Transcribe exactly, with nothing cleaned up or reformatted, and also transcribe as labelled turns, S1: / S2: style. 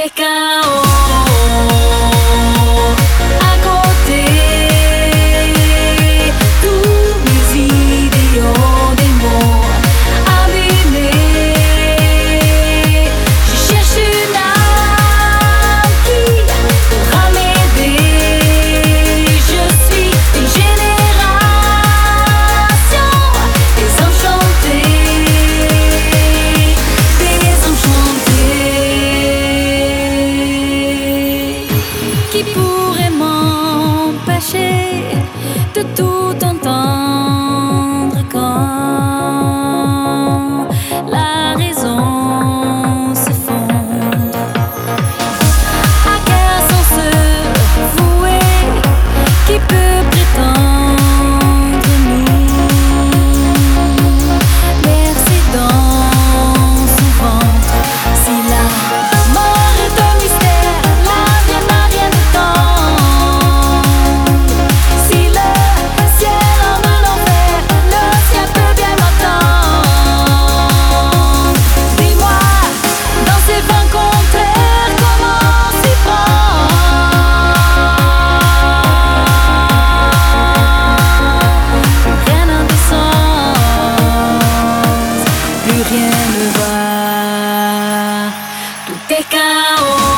S1: est K O. À côté, tous mes idéaux, des mots abîmés. Je cherche une âme qui pourra m'aider. Je suis une génération désenchantée, désenchantée. Qui pourrait m'empêcher de tout entendre quand la raison s'effondre? À quel sens se vouer? Qui peut prétendre nous bercer dans son ventre? Si la mort est un mystère, la vie n'a rien de tendre. Si le ciel en de l'enfer, le ciel peut bien m'attendre. Dis-moi, dans ces vents contraires, comment s'y prendre? Plus rien n'a de sens, plus rien ne va, tout est chaos.